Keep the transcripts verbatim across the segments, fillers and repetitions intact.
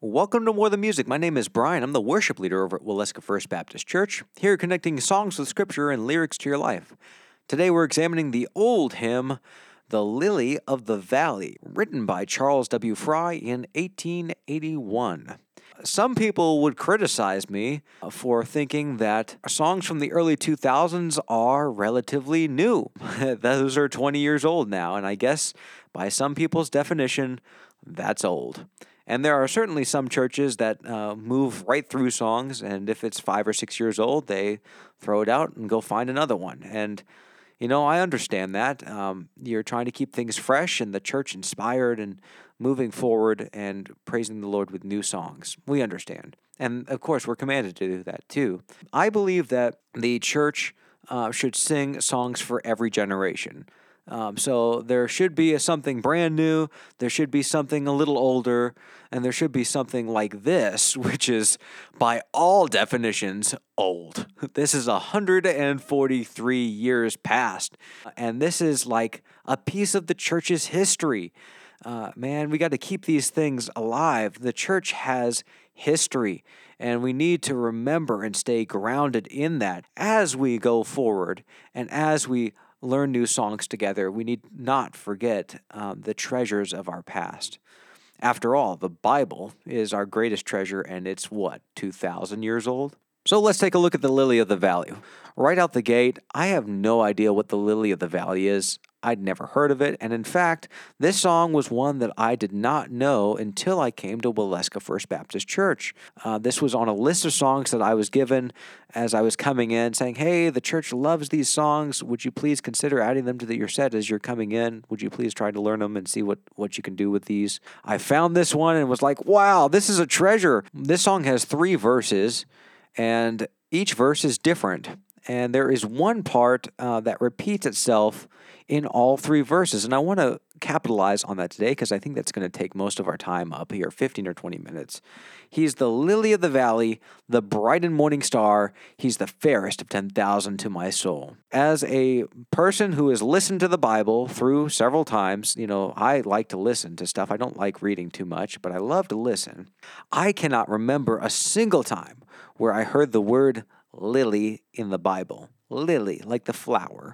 Welcome to More Than Music. My name is Brian. I'm the worship leader over at Waleska First Baptist Church, here connecting songs with scripture and lyrics to your life. Today we're examining the old hymn, The Lily of the Valley, written by Charles W. Fry in eighteen eighty-one. Some people would criticize me for thinking that songs from the early two thousands are relatively new. Those are twenty years old now, and I guess by some people's definition, that's old. And there are certainly some churches that uh, move right through songs, and if it's five or six years old, they throw it out and go find another one. And, you know, I understand that. Um, you're trying to keep things fresh and the church inspired and moving forward and praising the Lord with new songs. We understand. And, of course, we're commanded to do that, too. I believe that the church uh, should sing songs for every generation. Um, so there should be a, something brand new, there should be something a little older, and there should be something like this, which is, by all definitions, old. This is one hundred forty-three years past, and this is like a piece of the church's history. Uh, man, we got to keep these things alive. The church has history, and we need to remember and stay grounded in that as we go forward and as we learn new songs together. We need not forget um, the treasures of our past. After all, the Bible is our greatest treasure, and it's what, two thousand years old? So let's take a look at the Lily of the Valley. Right out the gate, I have no idea what the Lily of the Valley is. I'd never heard of it, and in fact, this song was one that I did not know until I came to Waleska First Baptist Church. Uh, this was on a list of songs that I was given as I was coming in, saying, hey, the church loves these songs. Would you please consider adding them to the, your set as you're coming in? Would you please try to learn them and see what, what you can do with these? I found this one and was like, wow, this is a treasure. This song has three verses, and each verse is different. And there is one part uh, that repeats itself in all three verses. And I want to capitalize on that today because I think that's going to take most of our time up here, fifteen or twenty minutes. He's the lily of the valley, the bright and morning star. He's the fairest of ten thousand to my soul. As a person who has listened to the Bible through several times, you know, I like to listen to stuff. I don't like reading too much, but I love to listen. I cannot remember a single time where I heard the word lily in the Bible. Lily, like the flower,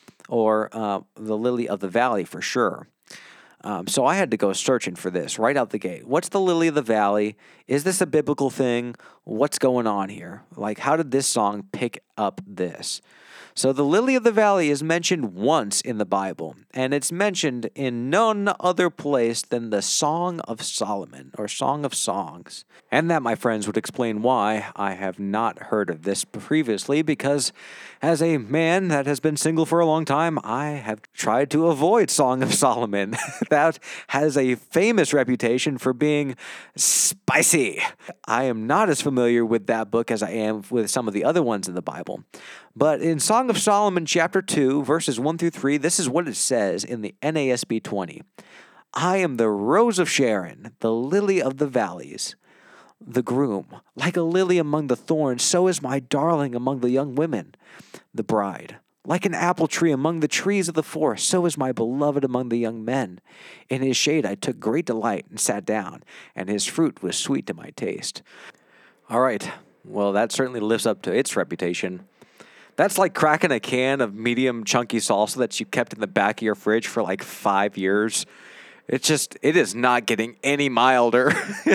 or uh, the lily of the valley for sure. Um, so I had to go searching for this right out the gate. What's the lily of the valley? Is this a biblical thing? What's going on here? Like, how did this song pick up this? So the lily of the valley is mentioned once in the Bible, and it's mentioned in none other place than the Song of Solomon, or Song of Songs. And that, my friends, would explain why I have not heard of this previously, because as a man that has been single for a long time, I have tried to avoid Song of Solomon. That has a famous reputation for being spicy. I am not as familiar with that book as I am with some of the other ones in the Bible. But in Song of Solomon, chapter two, verses one through three, this is what it says in the N A S B twenty. I am the rose of Sharon, the lily of the valleys, the groom. Like a lily among the thorns, so is my darling among the young women, the bride. Like an apple tree among the trees of the forest, so is my beloved among the young men. In his shade I took great delight and sat down, and his fruit was sweet to my taste. All right, well, that certainly lives up to its reputation. That's like cracking a can of medium chunky salsa that you kept in the back of your fridge for like five years. It's just, it is not getting any milder.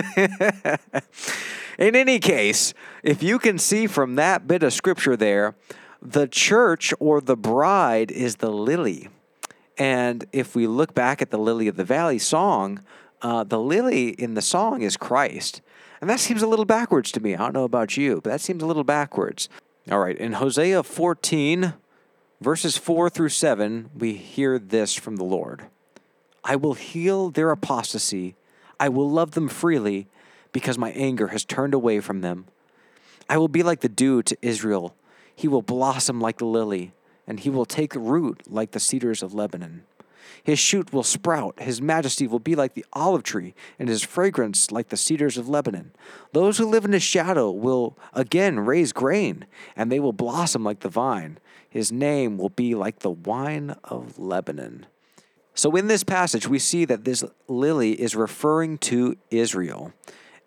In any case, if you can see from that bit of scripture there, the church or the bride is the lily. And if we look back at the Lily of the Valley song, uh, the lily in the song is Christ. And that seems a little backwards to me. I don't know about you, but that seems a little backwards. All right, in Hosea fourteen, verses four through seven, we hear this from the Lord. I will heal their apostasy. I will love them freely because my anger has turned away from them. I will be like the dew to Israel. He will blossom like the lily, and he will take root like the cedars of Lebanon. His shoot will sprout, his majesty will be like the olive tree, and his fragrance like the cedars of Lebanon. Those who live in his shadow will again raise grain, and they will blossom like the vine. His name will be like the wine of Lebanon. So in this passage, we see that this lily is referring to Israel.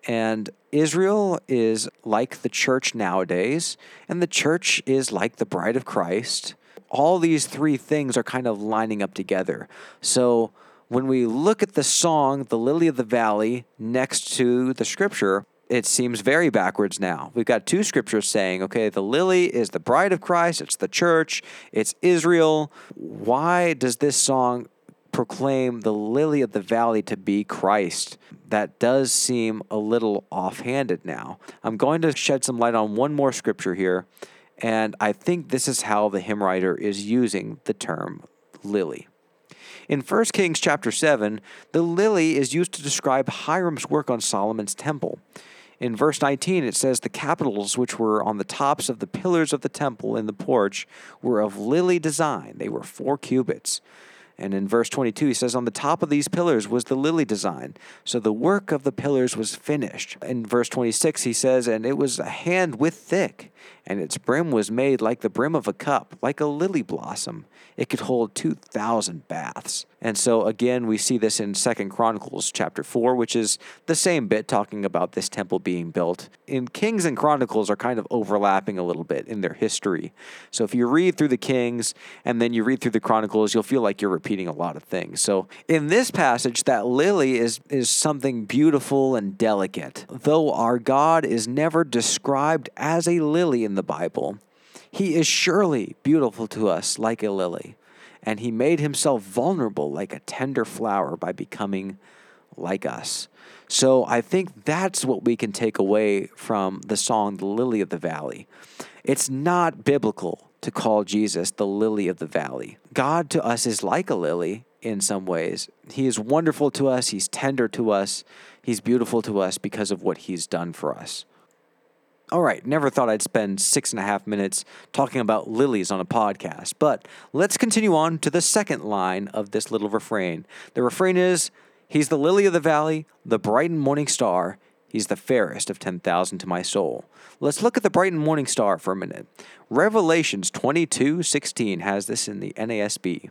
And Israel is like the church nowadays, and the church is like the bride of Christ. All these three things are kind of lining up together. So when we look at the song, The Lily of the Valley, next to the scripture, it seems very backwards now. We've got two scriptures saying, okay, the lily is the bride of Christ, it's the church, it's Israel. Why does this song proclaim the lily of the valley to be Christ? That does seem a little offhanded now. I'm going to shed some light on one more scripture here, and I think this is how the hymn writer is using the term lily. In First Kings chapter seven, the lily is used to describe Hiram's work on Solomon's temple. In verse nineteen, it says, the capitals which were on the tops of the pillars of the temple in the porch were of lily design. They were four cubits. And in verse twenty-two, he says, on the top of these pillars was the lily design. So the work of the pillars was finished. In verse twenty-six, he says, and it was a hand width thick, and its brim was made like the brim of a cup, like a lily blossom. It could hold two thousand baths. And so again, we see this in Second Chronicles chapter four, which is the same bit talking about this temple being built. In Kings and Chronicles are kind of overlapping a little bit in their history. So if you read through the Kings and then you read through the Chronicles, you'll feel like you're repeating a lot of things. So in this passage, that lily is, is something beautiful and delicate. Though our God is never described as a lily in the Bible, he is surely beautiful to us like a lily, and he made himself vulnerable like a tender flower by becoming like us. So I think that's what we can take away from the song, The Lily of the Valley. It's not biblical to call Jesus the lily of the valley. God to us is like a lily in some ways. He is wonderful to us. He's tender to us. He's beautiful to us because of what he's done for us. All right, never thought I'd spend six and a half minutes talking about lilies on a podcast, but let's continue on to the second line of this little refrain. The refrain is, he's the lily of the valley, the bright and morning star. He's the fairest of ten thousand to my soul. Let's look at the bright and morning star for a minute. Revelations twenty-two sixteen has this in the N A S B.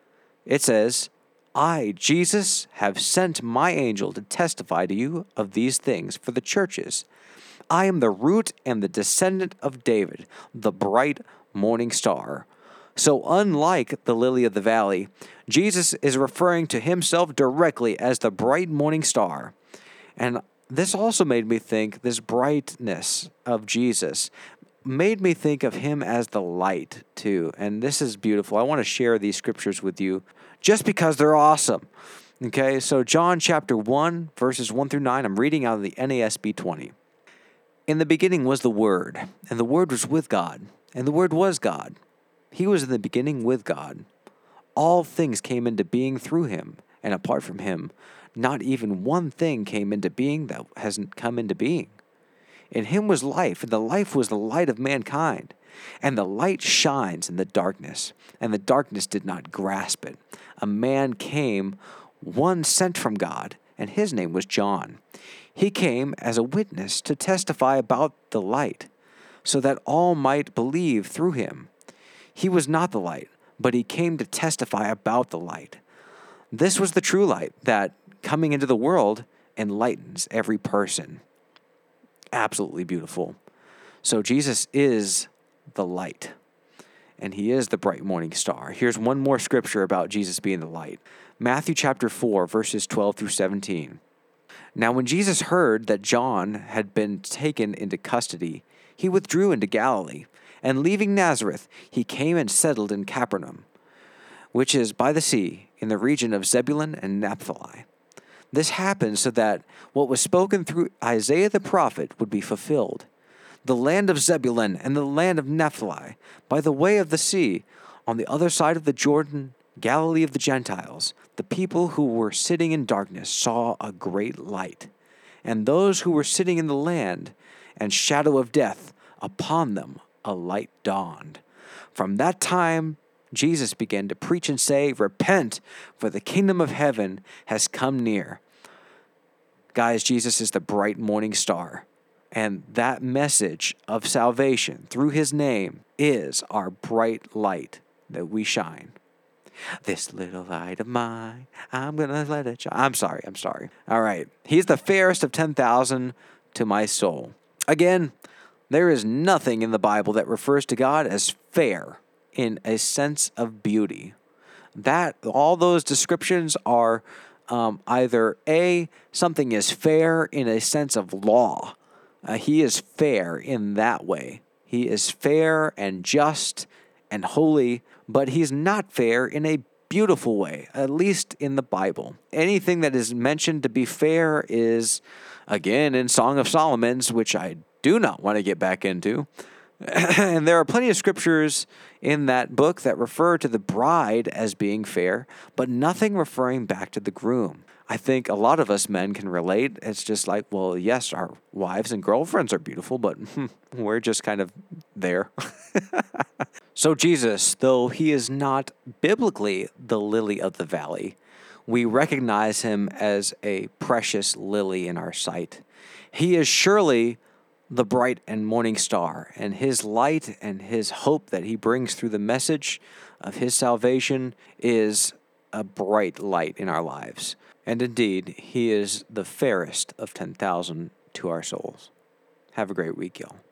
It says, I, Jesus, have sent my angel to testify to you of these things for the churches. I am the root and the descendant of David, the bright morning star. So unlike the lily of the valley, Jesus is referring to himself directly as the bright morning star. And this also made me think, this brightness of Jesus made me think of him as the light too. And this is beautiful. I want to share these scriptures with you just because they're awesome. Okay, so John chapter one, verses one through nine, I'm reading out of the N A S B twenty. In the beginning was the Word, and the Word was with God, and the Word was God. He was in the beginning with God. All things came into being through him, and apart from him, not even one thing came into being that hasn't come into being. In him was life, and the life was the light of mankind. And the light shines in the darkness, and the darkness did not grasp it. A man came, one sent from God, and his name was John. He came as a witness to testify about the light, so that all might believe through him. He was not the light, but he came to testify about the light. This was the true light that, coming into the world, enlightens every person. Absolutely beautiful. So Jesus is the light, and he is the bright morning star. Here's one more scripture about Jesus being the light. Matthew chapter four, verses twelve through seventeen. Now when Jesus heard that John had been taken into custody, he withdrew into Galilee, and leaving Nazareth, he came and settled in Capernaum, which is by the sea, in the region of Zebulun and Naphtali. This happened so that what was spoken through Isaiah the prophet would be fulfilled. The land of Zebulun and the land of Naphtali, by the way of the sea, on the other side of the Jordan, Galilee of the Gentiles, the people who were sitting in darkness saw a great light. And those who were sitting in the land and shadow of death, upon them a light dawned. From that time, Jesus began to preach and say, repent, for the kingdom of heaven has come near. Guys, Jesus is the bright morning star. And that message of salvation through his name is our bright light that we shine. This little light of mine, I'm gonna let it shine. I'm sorry, I'm sorry. All right. He's the fairest of ten thousand to my soul. Again, there is nothing in the Bible that refers to God as fair in a sense of beauty. That all those descriptions are um, either A, something is fair in a sense of law. Uh, he is fair in that way. He is fair and just and holy, but he's not fair in a beautiful way, at least in the Bible. Anything that is mentioned to be fair is, again, in Song of Solomon's, which I do not want to get back into. And there are plenty of scriptures in that book that refer to the bride as being fair, but nothing referring back to the groom. I think a lot of us men can relate. It's just like, well, yes, our wives and girlfriends are beautiful, but we're just kind of there. So Jesus, though he is not biblically the lily of the valley, we recognize him as a precious lily in our sight. He is surely the bright and morning star, and his light and his hope that he brings through the message of his salvation is a bright light in our lives. And indeed, he is the fairest of ten thousand to our souls. Have a great week, y'all.